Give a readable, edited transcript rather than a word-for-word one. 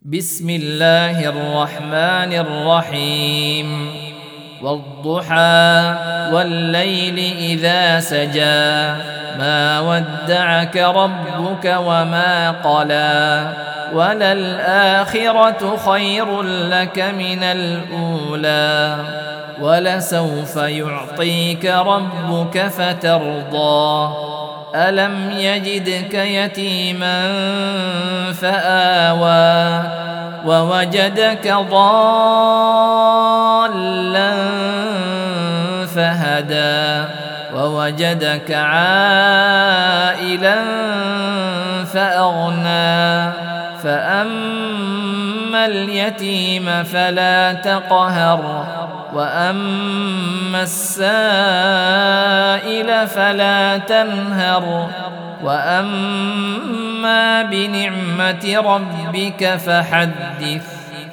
بسم الله الرحمن الرحيم والضحى والليل إذا سجى ما ودعك ربك وما قلى وللآخرة خير لك من الأولى ولسوف يعطيك ربك فترضى ألم يجدك يتيما فآوى ووجدك ضالا فهدى ووجدك عائلا فأغنى فأما اليتيم فلا تقهر وأما السائل فلا تنهر وأما بنعمة ربك فحدث